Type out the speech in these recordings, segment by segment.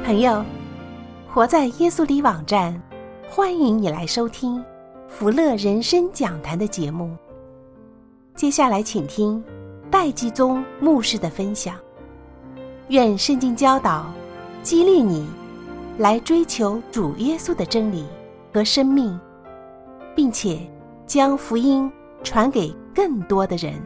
朋友，活在耶稣里网站，欢迎你来收听福乐人生讲坛的节目。接下来请听戴基宗牧师的分享。愿圣经教导激励你来追求主耶稣的真理和生命，并且将福音传给更多的人。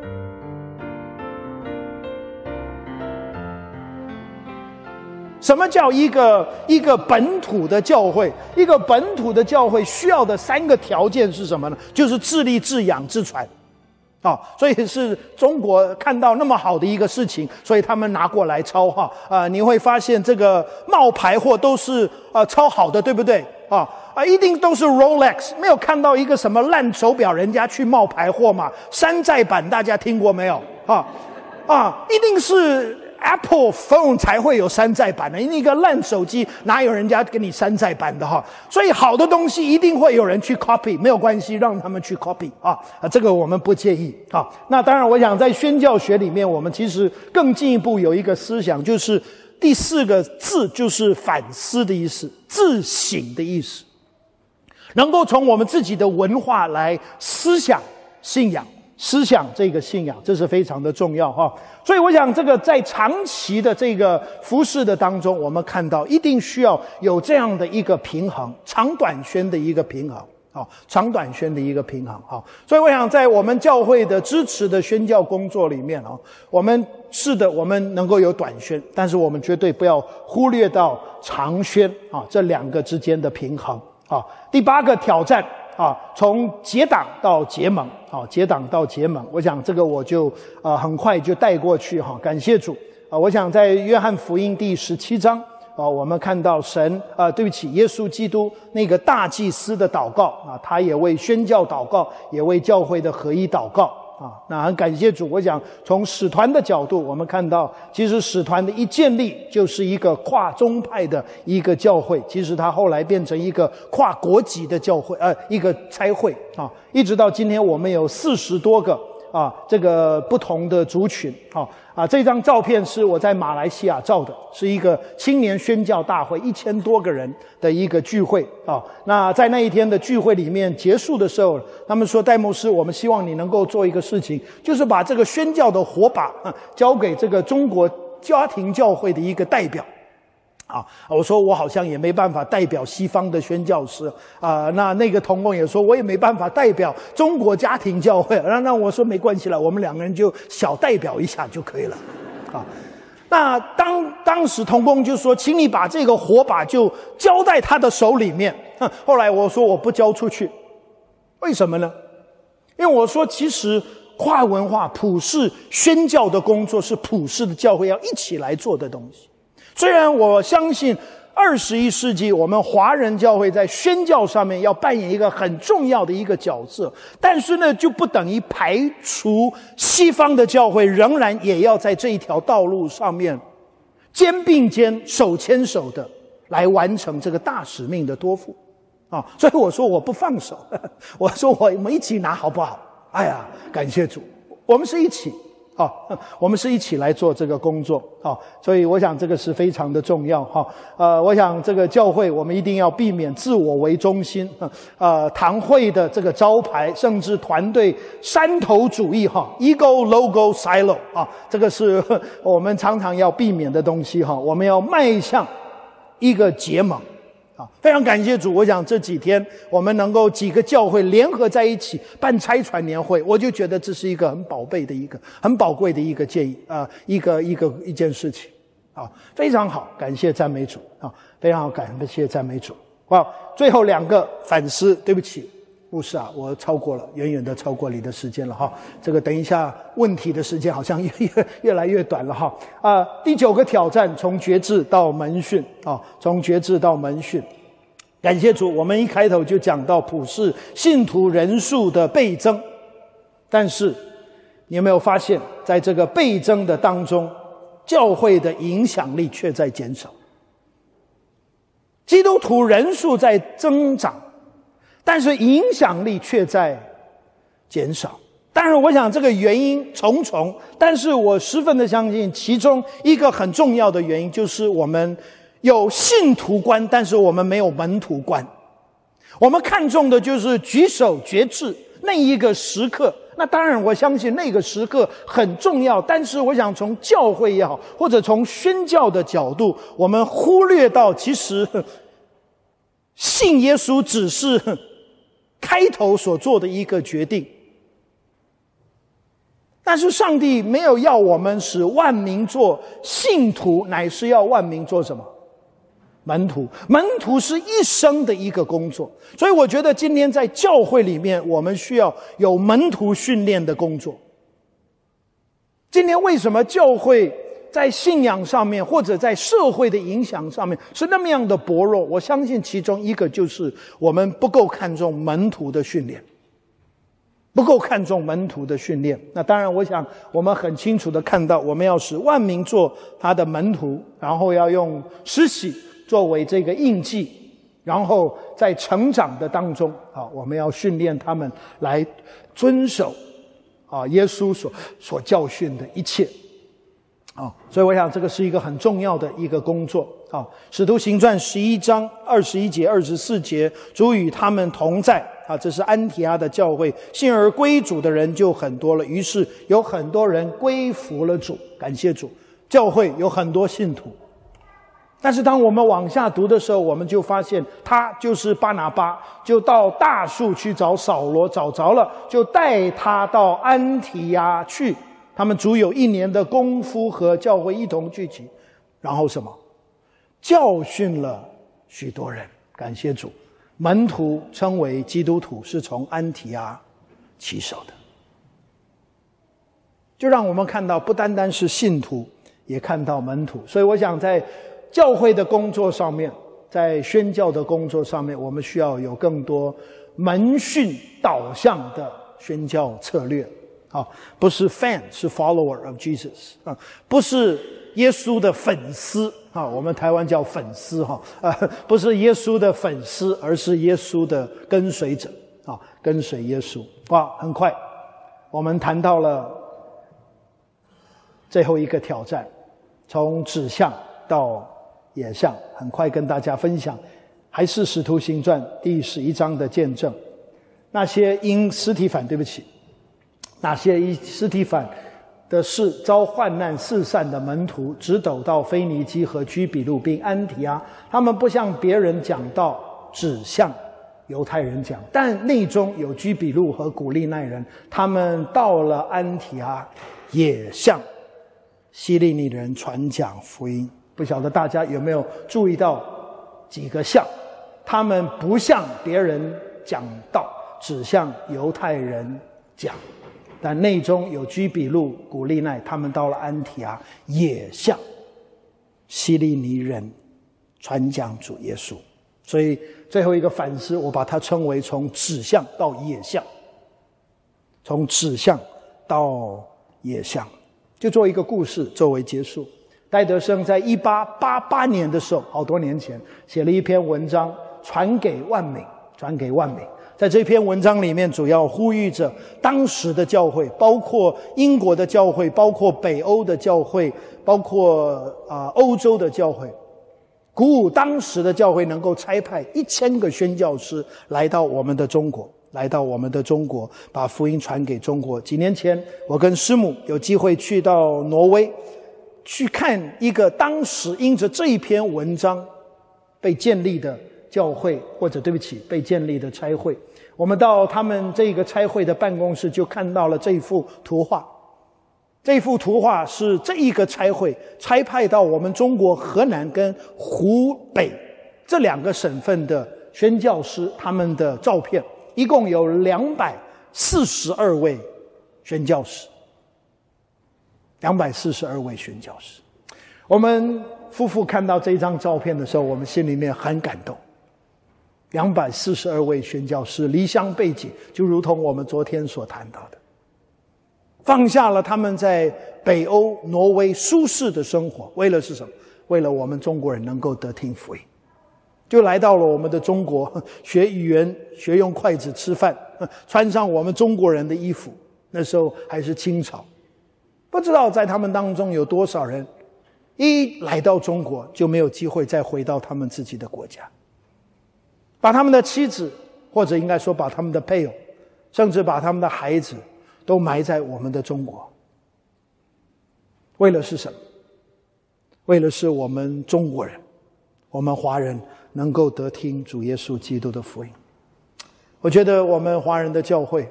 什么叫一个本土的教会？一个本土的教会需要的3个条件是什么呢？就是自立、自养、自传。所以是中国看到那么好的一个事情，所以他们拿过来抄你会发现这个冒牌货都是超好的，对不对？一定都是 Rolex， 没有看到一个什么烂手表人家去冒牌货嘛？山寨版大家听过没有？一定是 Apple phone 才会有山寨版的，那个烂手机哪有人家给你山寨版的所以好的东西一定会有人去 copy， 没有关系，让他们去 copy 这个我们不介意那当然我想在宣教学里面，我们其实更进一步有一个思想，就是第4个字就是反思的意思，自省的意思，能够从我们自己的文化来思想信仰，思想这个信仰，这是非常的重要所以我想这个在长期的这个服事的当中，我们看到一定需要有这样的一个平衡，长短宣的一个平衡长短宣的一个平衡所以我想在我们教会的支持的宣教工作里面我们是的，我们能够有短宣，但是我们绝对不要忽略到长宣这2个之间的平衡第8个挑战从结党到结盟结党到结盟，我想这个我就很快就带过去感谢主我想在约翰福音第17章我们看到耶稣基督那个大祭司的祷告他也为宣教祷告，也为教会的合一祷告那很感谢主，我想从使团的角度，我们看到其实使团的一建立就是一个跨宗派的一个教会，其实它后来变成一个跨国籍的教会一个差会一直到今天我们有40多个这个不同的族群这张照片是我在马来西亚照的，是一个青年宣教大会1000多个人的一个聚会那在那一天的聚会里面结束的时候，他们说戴牧师，我们希望你能够做一个事情，就是把这个宣教的火把交给这个中国家庭教会的一个代表我说我好像也没办法代表西方的宣教师那个同工也说我也没办法代表中国家庭教会那我说没关系了，我们2个人就小代表一下就可以了那当时同工就说请你把这个火把就交在他的手里面后来我说我不交出去，为什么呢？因为我说其实跨文化普世宣教的工作是普世的教会要一起来做的东西。虽然我相信21世纪我们华人教会在宣教上面要扮演一个很重要的一个角色，但是呢就不等于排除西方的教会仍然也要在这一条道路上面肩并肩手牵手的来完成这个大使命的托付所以我说我不放手我说我们一起拿好不好？哎呀，感谢主，我们是一起我们是一起来做这个工作所以我想这个是非常的重要我想这个教会我们一定要避免自我为中心堂会的这个招牌，甚至团队山头主义ego logo silo 这个是我们常常要避免的东西我们要迈向一个结盟非常感谢主，我想这几天我们能够几个教会联合在一起办差传年会，我就觉得这是一个很宝贵的很宝贵的一个建议一件事情非常好，感谢赞美主非常好，感谢赞美主最后2个反思，对不起牧师我超过了，远远的超过你的时间了这个等一下问题的时间好像越来越短了第9个挑战，从决志到门训从决志到门训。感谢主，我们一开头就讲到普世信徒人数的倍增，但是你有没有发现在这个倍增的当中，教会的影响力却在减少？基督徒人数在增长，但是影响力却在减少。当然我想这个原因重重，但是我十分的相信其中一个很重要的原因就是我们有信徒观，但是我们没有门徒观。我们看重的就是举手决志那一个时刻。那当然我相信那个时刻很重要，但是我想从教会也好，或者从宣教的角度，我们忽略到其实信耶稣只是开头所做的一个决定。但是上帝没有要我们使万民做信徒，乃是要万民做什么？门徒。门徒是一生的一个工作。所以我觉得今天在教会里面，我们需要有门徒训练的工作。今天为什么教会在信仰上面或者在社会的影响上面是那么样的薄弱？我相信其中一个就是我们不够看重门徒的训练。不够看重门徒的训练。那当然我想我们很清楚的看到，我们要使万民做他的门徒，然后要用施洗作为这个印记，然后在成长的当中我们要训练他们来遵守耶稣所教训的一切。所以我想这个是一个很重要的一个工作。使徒行传11章21节24节，主与他们同在。这是安提阿的教会，信而归主的人就很多了，于是有很多人归服了主。感谢主，教会有很多信徒。但是当我们往下读的时候，我们就发现他就是巴拿巴，就到大树去找扫罗，找着了，就带他到安提阿去。他们足有1年的功夫和教会一同聚集，然后什么？教训了许多人。感谢主，门徒称为基督徒是从安提阿起手的。就让我们看到不单单是信徒，也看到门徒。所以我想在教会的工作上面，在宣教的工作上面，我们需要有更多门训导向的宣教策略。不是 fan， 是 follower of Jesus， 不是耶稣的粉丝，我们台湾叫粉丝，不是耶稣的粉丝，而是耶稣的跟随者，跟随耶稣。很快我们谈到了最后一个挑战，从指向到野象，很快跟大家分享，还是使徒行传第11章的见证。那些因司提反那些因司提反的事遭患难四散的门徒，直斗到腓尼基和居比路并安提阿，他们不向别人讲道，只向犹太人讲，但内中有居比路和古利奈人。他们到了安提阿，也向希利尼人传讲福音。不晓得大家有没有注意到几个项？他们不向别人讲道，只向犹太人讲，但内中有居比路、古利奈，他们到了安提阿，也向希利尼人传讲主耶稣。所以最后一个反思，我把它称为从指向到野象，从指向到野象。就做一个故事作为结束。戴德生在1888年的时候，好多年前，写了一篇文章，传给万民。在这篇文章里面，主要呼吁着当时的教会，包括英国的教会，包括北欧的教会，包括欧洲的教会，鼓舞当时的教会能够差派1000个宣教师来到我们的中国，把福音传给中国。几年前，我跟师母有机会去到挪威，去看一个当时因着这一篇文章被建立的教会，或者被建立的差会。我们到他们这个差会的办公室，就看到了这幅图画。这幅图画是这一个差会差派到我们中国河南跟湖北这2个省份的宣教师，他们的照片，一共有242位宣教师。242位宣教师。我们夫妇看到这张照片的时候，我们心里面很感动。242位宣教师离乡背井，就如同我们昨天所谈到的，放下了他们在北欧挪威舒适的生活，为了是什么？为了我们中国人能够得听福音，就来到了我们的中国，学语言，学用筷子吃饭，穿上我们中国人的衣服。那时候还是清朝，不知道在他们当中有多少人一来到中国就没有机会再回到他们自己的国家，把他们的妻子，或者应该说把他们的配偶，甚至把他们的孩子都埋在我们的中国。为了是什么？为了是我们中国人，我们华人能够得听主耶稣基督的福音。我觉得我们华人的教会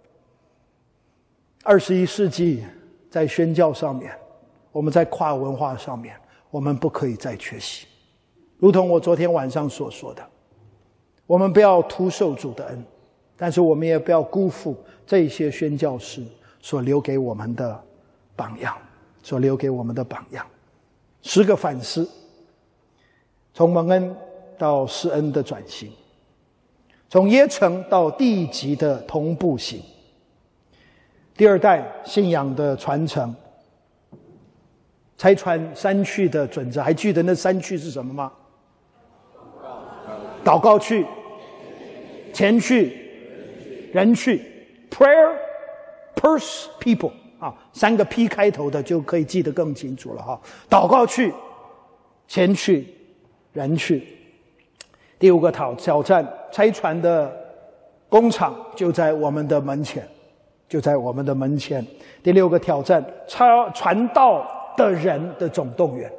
21世纪在宣教上面，我们在跨文化上面，我们不可以再缺席。如同我昨天晚上所说的，我们不要徒受主的恩，但是我们也不要辜负这些宣教士所留给我们的榜样10个反思，从蒙恩到施恩的转型，从耶城到地级的同步行，第二代信仰的传承，拆穿3去的准则。还记得那3去是什么吗？祷告去，钱去，人去。 Prayer, purse, people 3个 P 开头的就可以记得更清楚了祷告去，钱去，人去。第5个挑战，拆船的工厂就在我们的门前，第6个挑战，传道的人的总动员，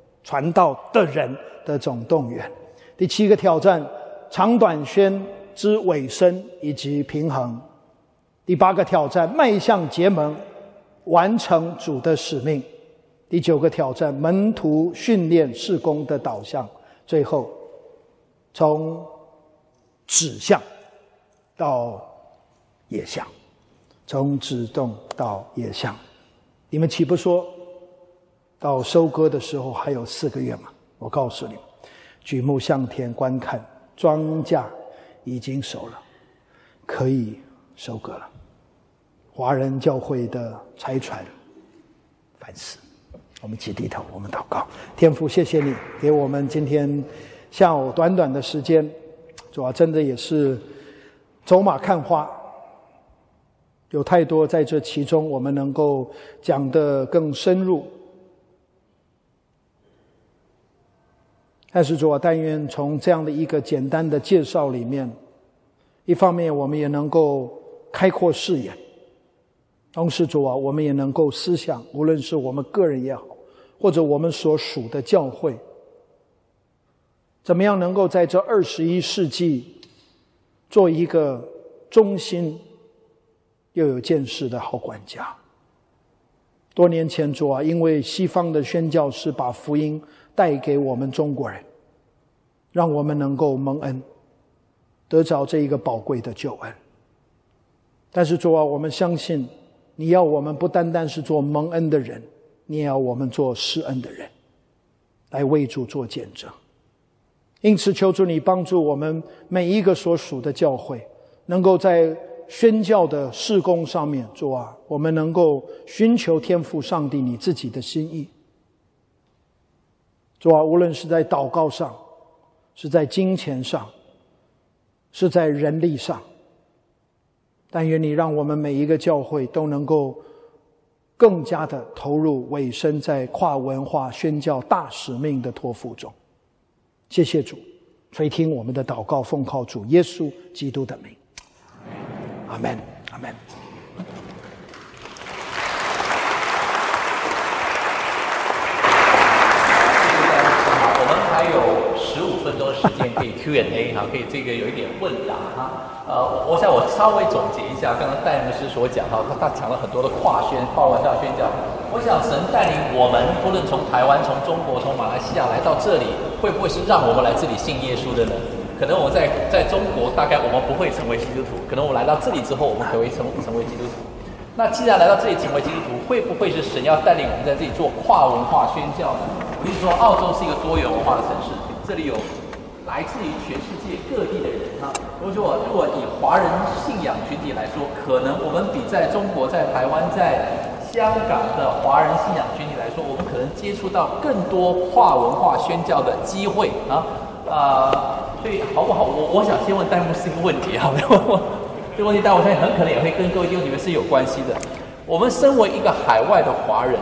第7个挑战，长短宣之尾声以及平衡，第8个挑战，迈向结盟，完成主的使命，第9个挑战，门徒训练事工的导向，最后从指向到野象，从指动到野象。你们岂不说到收割的时候还有4个月吗？我告诉你们，举目向天观看，庄稼已经熟了，可以收割了。华人教会的拆船反思，我们一起低头，我们祷告。天父，谢谢你给我们今天下午短短的时间，主要真的也是走马看花，有太多在这其中我们能够讲得更深入。但是主啊，但愿从这样的一个简单的介绍里面，一方面我们也能够开阔视野，同时主啊，我们也能够思想，无论是我们个人也好，或者我们所属的教会，怎么样能够在这21世纪做一个忠心又有见识的好管家。多年前主啊，因为西方的宣教士把福音带给我们中国人，让我们能够蒙恩，得着这一个宝贵的救恩。但是主啊，我们相信你要我们不单单是做蒙恩的人，你也要我们做施恩的人，来为主做见证。因此求主你帮助我们每一个所属的教会，能够在宣教的事工上面，主啊，我们能够寻求天父上帝你自己的心意。主啊，无论是在祷告上，是在金钱上，是在人力上，但愿你让我们每一个教会都能够更加的投入委身在跨文化宣教大使命的托付中。谢谢主，垂听我们的祷告，奉靠主耶稣基督的名，阿们，阿们。 我们还有15分钟的时间可以 Q&A 哈，可以这个有一点问答哈。我想我稍微总结一下刚刚戴牧师所讲哈，他讲了很多的跨文化宣教。我想神带领我们，不论从台湾、从中国、从马来西亚来到这里，会不会是让我们来这里信耶稣的呢？可能我在中国，大概我们不会成为基督徒，可能我来到这里之后，我们可以成为基督徒。那既然来到这里成为基督徒，会不会是神要带领我们在这里做跨文化宣教呢？我跟你说，澳洲是一个多元文化的城市，这里有来自于全世界各地的人啊。如果以华人信仰群体来说，可能我们比在中国、在台湾、在香港的华人信仰群体来说，我们可能接触到更多跨文化宣教的机会啊。所以好不好？我想先问戴牧师一个问题啊，这个问题，但我相信很可能也会跟各位弟兄姐妹是有关系的。我们身为一个海外的华人，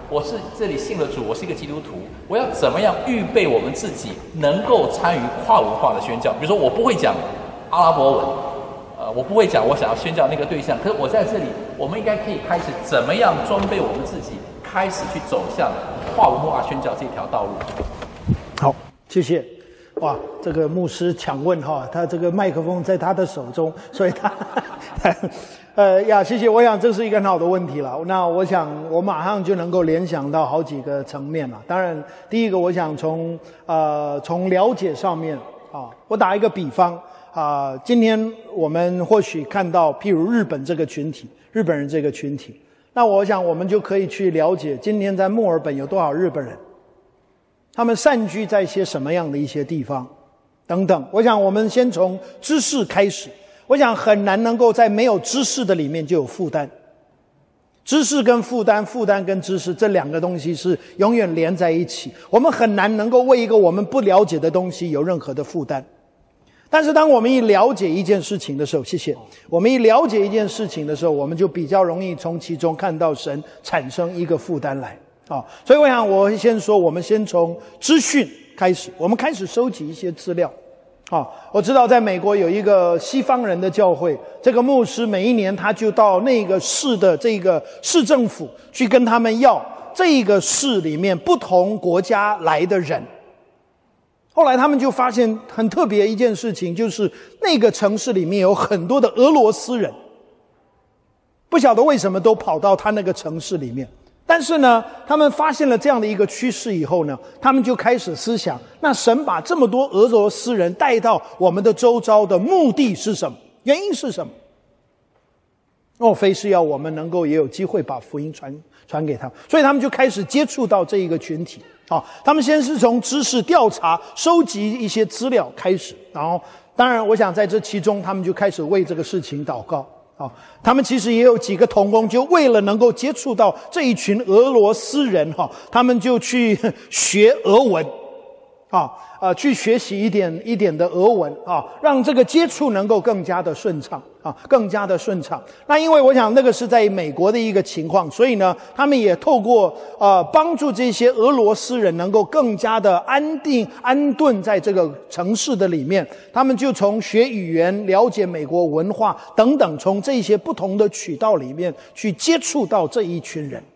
我是这里信了主，我是一个基督徒，我要怎么样预备我们自己能够参与跨文化的宣教？比如说我不会讲阿拉伯文，我不会讲我想要宣教那个对象，可是我在这里，我们应该可以开始怎么样装备我们自己，开始去走向跨文化宣教这条道路。 好，谢谢。哇，这个牧师抢问哈，他这个麦克风在他的手中，所以他谢谢。我想这是一个很好的问题了。那我想我马上就能够联想到好几个层面了。当然，第一个我想从了解上面啊，我打一个比方啊，今天我们或许看到譬如日本这个群体，日本人这个群体，那我想我们就可以去了解今天在墨尔本有多少日本人。他们散居在一些什么样的一些地方等等。我想我们先从知识开始，我想很难能够在没有知识的里面就有负担。知识跟负担，负担跟知识，这两个东西是永远连在一起，我们很难能够为一个我们不了解的东西有任何的负担。但是当我们一了解一件事情的时候，谢谢，我们一了解一件事情的时候，我们就比较容易从其中看到神产生一个负担来。所以我想我会先说，我们先从资讯开始，我们开始收集一些资料。我知道在美国有一个西方人的教会，这个牧师每一年他就到那个市的这个市政府去跟他们要这个市里面不同国家来的人。后来他们就发现很特别一件事情，就是那个城市里面有很多的俄罗斯人，不晓得为什么都跑到他那个城市里面。但是呢，他们发现了这样的一个趋势以后呢，他们就开始思想，那神把这么多俄罗斯人带到我们的周遭的目的是什么？原因是什么？莫非是要我们能够也有机会把福音传给他们？所以他们就开始接触到这一个群体。他们先是从知识调查收集一些资料开始，然后当然我想在这其中他们就开始为这个事情祷告。他们其实也有几个同工，就为了能够接触到这一群俄罗斯人他们就去学俄文去学习一点的俄文让这个接触能够更加的顺畅更加的顺畅。那因为我想那个是在美国的一个情况，所以呢他们也透过帮助这些俄罗斯人能够更加的安顿在这个城市的里面，他们就从学语言、了解美国文化等等，从这些不同的渠道里面去接触到这一群人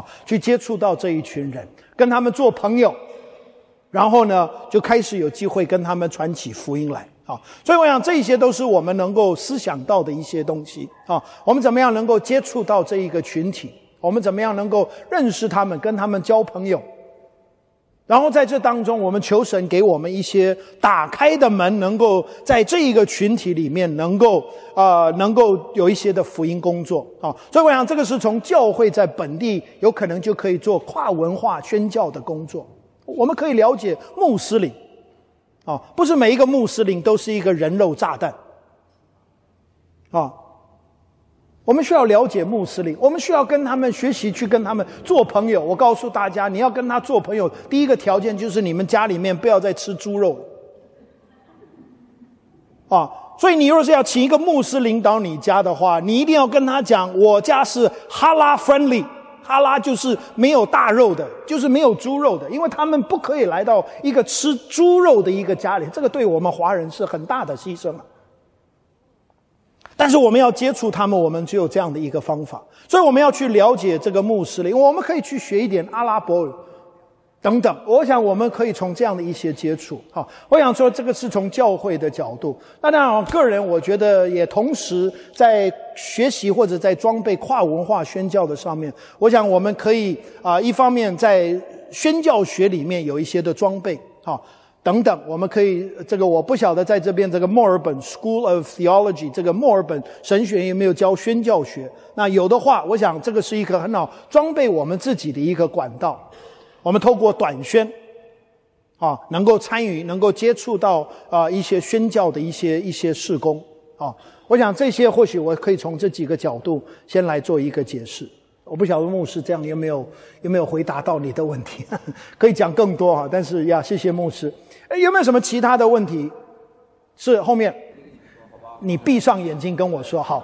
跟他们做朋友，然后呢就开始有机会跟他们传起福音来。所以我想这些都是我们能够思想到的一些东西我们怎么样能够接触到这一个群体，我们怎么样能够认识他们，跟他们交朋友，然后在这当中我们求神给我们一些打开的门，能够在这一个群体里面能够有一些的福音工作所以我想这个是从教会在本地有可能就可以做跨文化宣教的工作。我们可以了解穆斯林不是每一个穆斯林都是一个人肉炸弹我们需要了解穆斯林，我们需要跟他们学习，去跟他们做朋友。我告诉大家，你要跟他做朋友，第一个条件就是你们家里面不要再吃猪肉所以你若是要请一个穆斯林到你家的话，你一定要跟他讲，我家是哈拉 friendly， 哈拉就是没有大肉的，就是没有猪肉的，因为他们不可以来到一个吃猪肉的一个家里，这个对我们华人是很大的牺牲但是我们要接触他们，我们只有这样的一个方法，所以我们要去了解这个穆斯林，我们可以去学一点阿拉伯语等等，我想我们可以从这样的一些接触我想说这个是从教会的角度。那当然我个人我觉得也同时在学习或者在装备跨文化宣教的上面，我想我们可以一方面在宣教学里面有一些的装备等等，我们可以这个我不晓得在这边这个墨尔本 School of Theology 这个墨尔本神学院有没有教宣教学，那有的话我想这个是一个很好装备我们自己的一个管道。我们透过短宣能够参与，能够接触到一些宣教的一些事工我想这些或许我可以从这几个角度先来做一个解释。我不晓得牧师这样有没有回答到你的问题可以讲更多但是谢谢牧师。有没有什么其他的问题？是后面你闭上眼睛跟我说。好， 就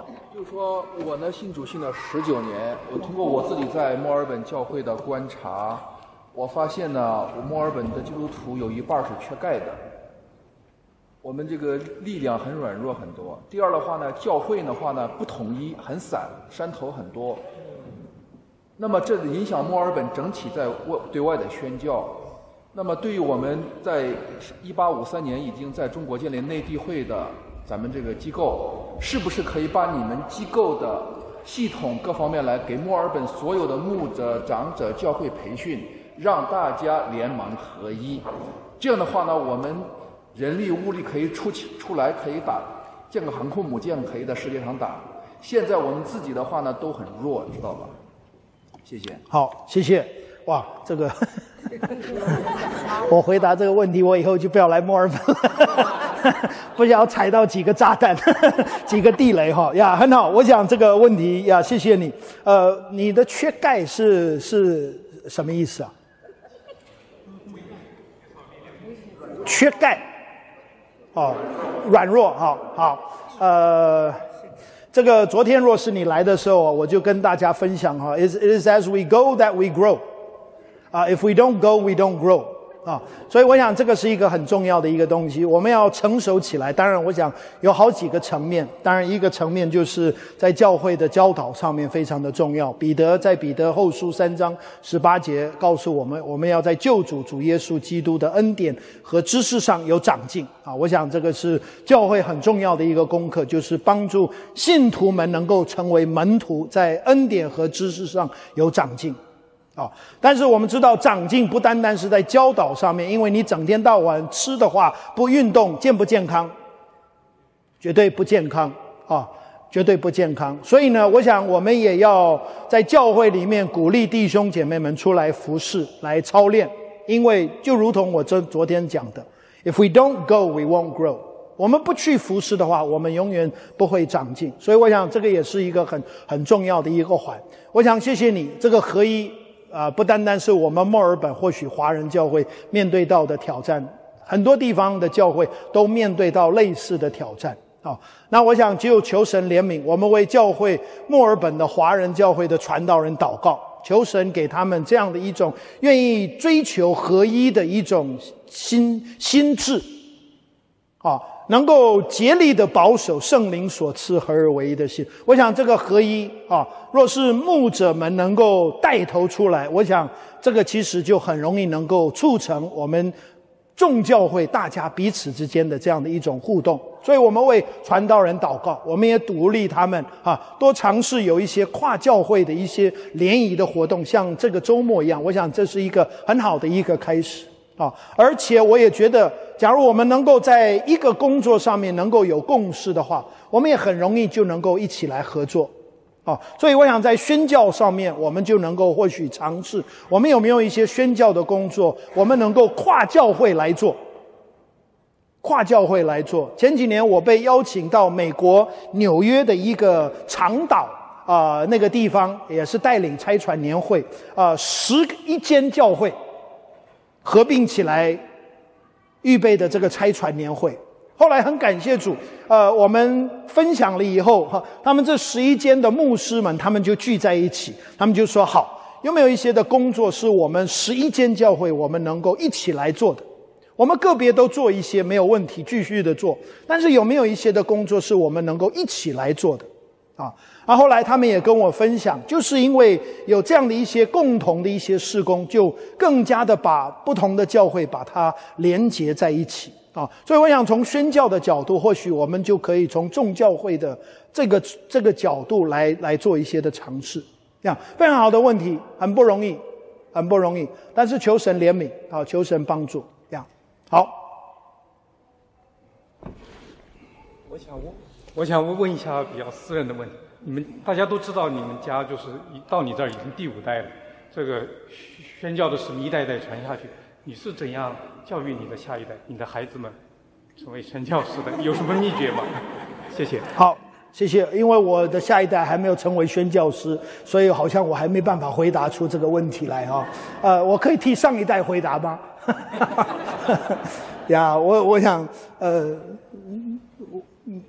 就说我呢信主信了19年，我通过我自己在墨尔本教会的观察，我发现呢，我墨尔本的基督徒有一半是缺钙的。我们这个力量很软弱很多。第二的话呢，教会的话呢不统一，很散，山头很多。那么这影响墨尔本整体在对外的宣教。那么对于我们在1853年已经在中国建立内地会的咱们这个机构，是不是可以把你们机构的系统各方面来给墨尔本所有的牧者、长者、教会培训，让大家联盟合一？这样的话呢，我们人力物力可以出来，可以建个航空母舰，可以在世界上打。现在我们自己的话呢都很弱，知道吧？谢谢。 好，谢谢。哇，这个我回答这个问题，我以后就不要来墨尔本了，不想要踩到几个炸弹几个地雷哈呀，很好。我想这个问题呀，谢谢你。你的缺钙是什么意思啊？缺钙，哦，软弱，好，这个昨天若是你来的时候，我就跟大家分享哈 ，it is as we go that we grow。if we don't go, we don't grow. 所以我想这个是一个很重要的一个东西，我们要成熟起来。当然我想有好几个层面，当然一个层面就是在教会的教导上面非常的重要。彼得在彼得后书3章18节告诉我们，我们要在救主主耶稣基督的恩典和知识上有长进。我想这个是教会很重要的一个功课，就是帮助信徒们能够成为门徒，在恩典和知识上有长进。但是我们知道长进不单单是在教导上面，因为你整天到晚吃的话不运动，健不健康？绝对不健康绝对不健康。所以呢，我想我们也要在教会里面鼓励弟兄姐妹们出来服侍，来操练。因为就如同我昨天讲的 ，If we don't go, we won't grow。我们不去服侍的话，我们永远不会长进。所以我想这个也是一个很重要的一个环。我想谢谢你，这个合一不单单是我们墨尔本或许华人教会面对到的挑战，很多地方的教会都面对到类似的挑战。那我想只有求神怜悯，我们为教会墨尔本的华人教会的传道人祷告，求神给他们这样的一种愿意追求合一的一种心智能够竭力的保守圣灵所赐合而为一的心。我想这个合一若是牧者们能够带头出来，我想这个其实就很容易能够促成我们众教会大家彼此之间的这样的一种互动。所以我们为传道人祷告，我们也鼓励他们多尝试有一些跨教会的一些联谊的活动，像这个周末一样，我想这是一个很好的一个开始而且我也觉得，假如我们能够在一个工作上面能够有共识的话，我们也很容易就能够一起来合作所以我想在宣教上面，我们就能够或许尝试，我们有没有一些宣教的工作，我们能够跨教会来做。前几年我被邀请到美国纽约的一个长岛那个地方，也是带领差传年会11间教会合并起来预备的这个差传年会。后来很感谢主我们分享了以后他们这11间的牧师们，他们就聚在一起，他们就说好，有没有一些的工作是我们11间教会我们能够一起来做的？我们个别都做一些没有问题，继续的做，但是有没有一些的工作是我们能够一起来做的后来他们也跟我分享，就是因为有这样的一些共同的一些事工，就更加的把不同的教会把它连结在一起所以我想从宣教的角度，或许我们就可以从众教会的这个角度来做一些的尝试。这样非常好的问题，很不容易，但是求神怜悯求神帮助。这样好。 我想问一下比较私人的问题。你们大家都知道，你们家就是到你这儿已经第5代了，这个宣教的使命一代一代传下去。你是怎样教育你的下一代，你的孩子们成为宣教士的？有什么秘诀吗？谢谢。 好，谢谢。因为我的下一代还没有成为宣教师，所以好像我还没办法回答出这个问题来我可以替上一代回答吗？我想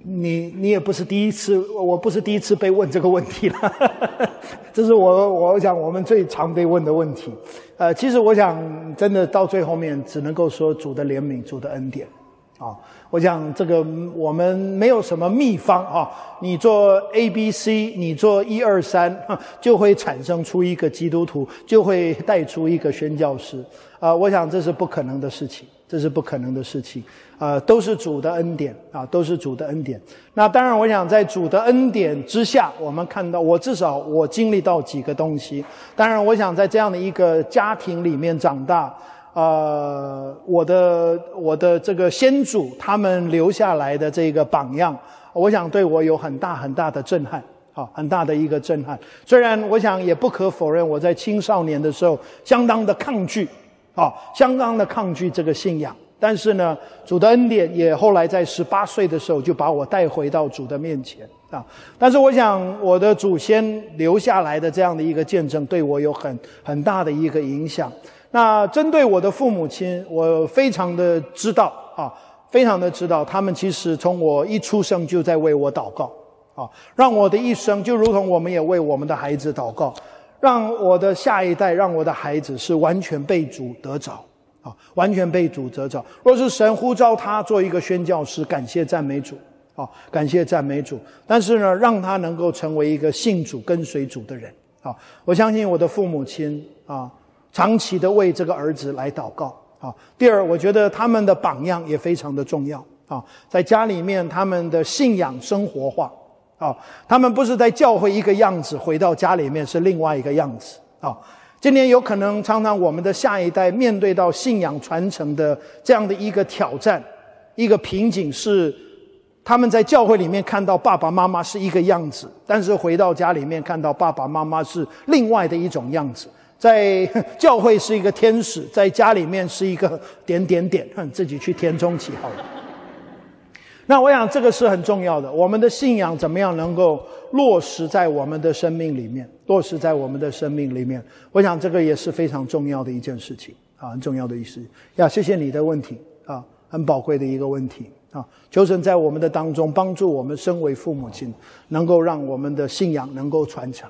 你也不是第一次，我不是第一次被问这个问题了，这是我想我们最常被问的问题。其实我想真的到最后面只能够说主的怜悯，主的恩典。我想这个我们没有什么秘方你做 ABC， 你做1、2、3就会产生出一个基督徒，就会带出一个宣教士。我想这是不可能的事情，这是不可能的事情。都是主的恩典都是主的恩典。那当然我想在主的恩典之下，我们看到至少我经历到几个东西。当然我想在这样的一个家庭里面长大，我的这个先祖他们留下来的这个榜样，我想对我有很大很大的震撼很大的一个震撼。虽然我想也不可否认，我在青少年的时候相当的抗拒这个信仰，但是呢主的恩典也后来在18岁的时候就把我带回到主的面前但是我想我的祖先留下来的这样的一个见证对我有很大的一个影响。那针对我的父母亲，我非常的知道他们其实从我一出生就在为我祷告让我的一生就如同我们也为我们的孩子祷告，让我的下一代，让我的孩子是完全被主得着完全被主得着。若是神呼召他做一个宣教师，感谢赞美主感谢赞美主。但是呢让他能够成为一个信主跟随主的人我相信我的父母亲长期的为这个儿子来祷告第二，我觉得他们的榜样也非常的重要在家里面他们的信仰生活化他们不是在教会一个样子，回到家里面是另外一个样子今天有可能常常我们的下一代面对到信仰传承的这样的一个挑战，一个瓶颈，是他们在教会里面看到爸爸妈妈是一个样子，但是回到家里面看到爸爸妈妈是另外的一种样子。在教会是一个天使，在家里面是一个点点点，自己去填充起好了。那我想这个是很重要的，我们的信仰怎么样能够落实在我们的生命里面，我想这个也是非常重要的一件事情很重要的一事谢谢你的问题很宝贵的一个问题求神在我们的当中帮助我们身为父母亲，能够让我们的信仰能够传承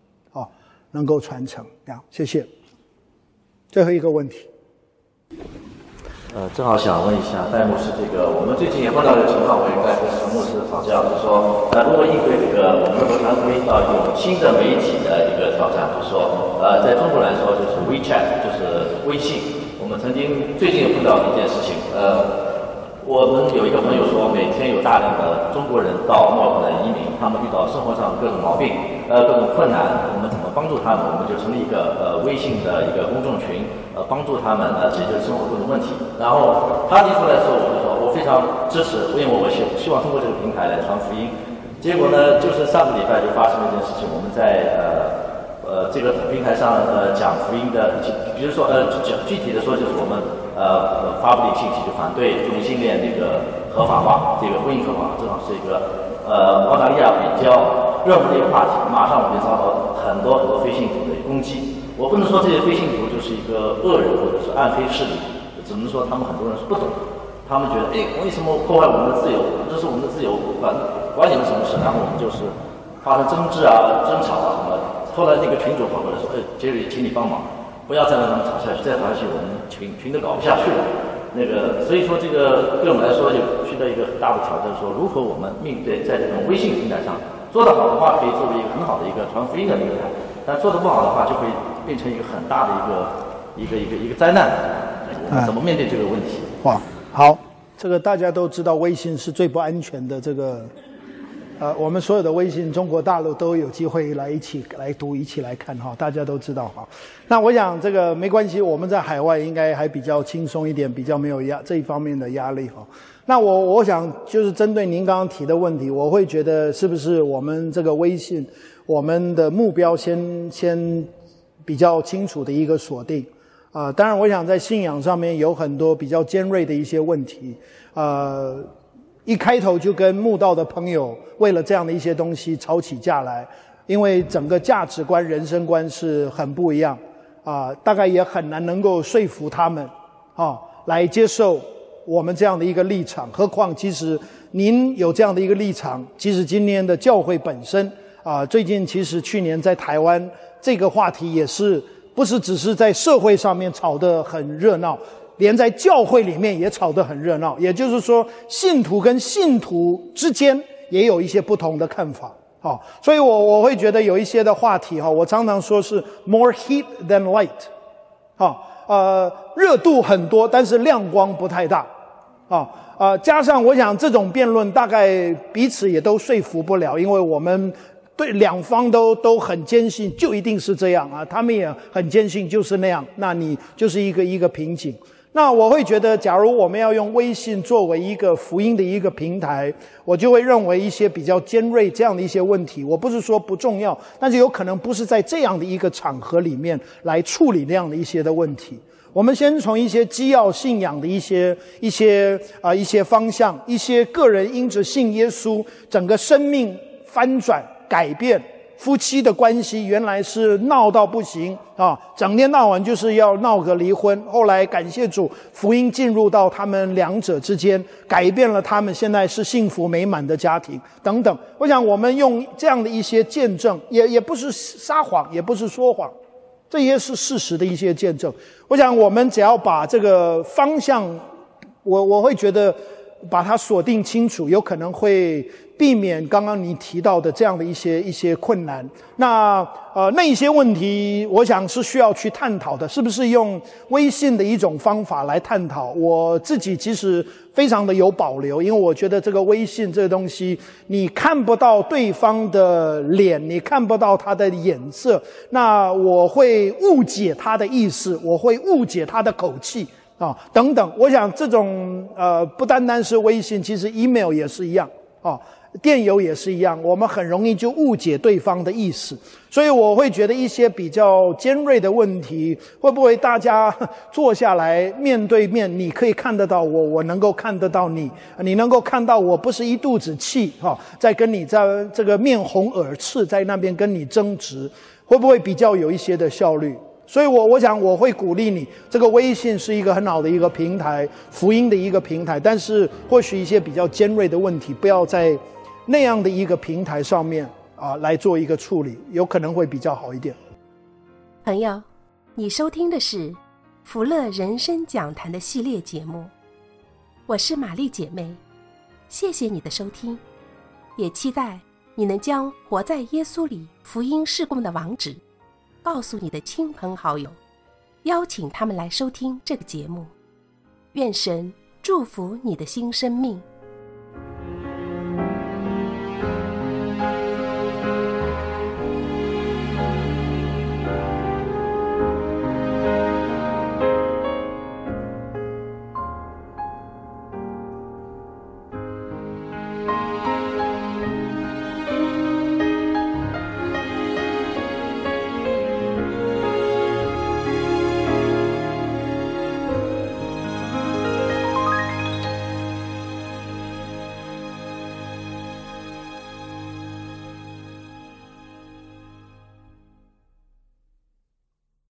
谢谢。最后一个问题。 正好想问一下戴牧师，我们最近也碰到一个情况，我也在跟陈牧师讨教，就是说，如何应对我们传福音到一种新的媒体的一个挑战，就是说，在中国来说就是 WeChat， 就是微信。我们最近有碰到一件事情，我们有一个朋友说，每天有大量的中国人到墨尔本的移民，他们遇到生活上各种毛病，各种困难，我们怎么帮助他们？我们就成立一个微信的一个公众群，帮助他们解决生活中的问题。然后他提出来的时候，我就说我非常支持，因为我希望通过这个平台来传福音。结果呢，就是上个礼拜就发生了一件事情，我们在这个平台上讲福音的，比如说具体的说就是我们发布的信息，就反对同性恋合法化，这个婚姻合法化，正好是一个澳大利亚比较热门的一个话题。马上我们就遭到很多非信徒的攻击。我不能说这些非信徒就是一个恶人或者是暗黑势力，只能说他们很多人是不懂，他们觉得为什么破坏我们的自由？这是我们的自由，管你们什么事？然后我们就是发生争执争吵什么。后来那个群主跑过来说：“杰瑞，请你帮忙，不要再让他们吵下去，再吵下去我们群都搞不下去了。”所以说这个对我们来说就遇到一个很大的挑战，说如何我们面对在这种微信平台上做得好的话，可以作为一个很好的一个传福音的平台，但做得不好的话，就会变成一个很大的一个灾难。我们怎么面对这个问题？ 哇，好，这个大家都知道，微信是最不安全的这个。我们所有的微信，中国大陆都有机会一起来读，一起来看大家都知道那我想这个没关系，我们在海外应该还比较轻松一点，比较没有这一方面的压力那我想就是针对您刚刚提的问题，我会觉得是不是我们这个微信，我们的目标先比较清楚的一个锁定当然我想在信仰上面有很多比较尖锐的一些问题一开头就跟慕道的朋友为了这样的一些东西吵起架来，因为整个价值观、人生观是很不一样大概也很难能够说服他们来接受我们这样的一个立场。何况其实您有这样的一个立场，即使今年的教会本身最近其实去年在台湾这个话题也是不是只是在社会上面吵得很热闹，连在教会里面也吵得很热闹，也就是说信徒跟信徒之间也有一些不同的看法。所以我会觉得有一些的话题我常常说是 more heat than light，热度很多，但是亮光不太大加上我想这种辩论大概彼此也都说服不了，因为我们对两方都很坚信就一定是这样他们也很坚信就是那样，那你就是一个瓶颈。那我会觉得假如我们要用微信作为一个福音的一个平台，我就会认为一些比较尖锐这样的一些问题，我不是说不重要，但是有可能不是在这样的一个场合里面来处理那样的一些的问题。我们先从一些基要信仰的一些方向，一些个人因着信耶稣整个生命翻转改变，夫妻的关系原来是闹到不行整天到晚就是要闹个离婚，后来感谢主福音进入到他们两者之间，改变了他们现在是幸福美满的家庭等等。我想我们用这样的一些见证，也不是撒谎，也不是说谎，这些是事实的一些见证。我想我们只要把这个方向我会觉得把它锁定清楚，有可能会避免刚刚你提到的这样的一些困难。那一些问题我想是需要去探讨的，是不是用微信的一种方法来探讨，我自己其实非常的有保留，因为我觉得这个微信这个东西你看不到对方的脸，你看不到他的眼色，那我会误解他的意思，我会误解他的口气等等。我想这种不单单是微信，其实 email 也是一样电邮也是一样，我们很容易就误解对方的意思。所以我会觉得一些比较尖锐的问题，会不会大家坐下来面对面，你可以看得到我，我能够看得到你，你能够看到我不是一肚子气在跟你在这个面红耳赤在那边跟你争执，会不会比较有一些的效率。所以我想我会鼓励你，这个微信是一个很好的一个平台，福音的一个平台，但是或许一些比较尖锐的问题不要在那样的一个平台上面来做一个处理，有可能会比较好一点。 朋友，你收听的是福乐人生讲坛的系列节目，我是玛丽姐妹，谢谢你的收听，也期待你能将活在耶稣里福音事工的网址告诉你的亲朋好友，邀请他们来收听这个节目。愿神祝福你的新生命。